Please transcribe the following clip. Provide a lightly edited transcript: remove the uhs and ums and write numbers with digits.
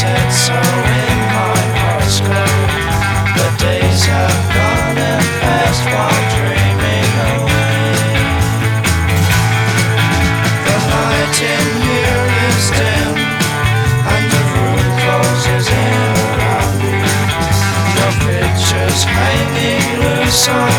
said so in my horoscope. The days have gone and passed while dreaming away. The light in here is dim, and the room closes in around me. Your picture's hanging loose on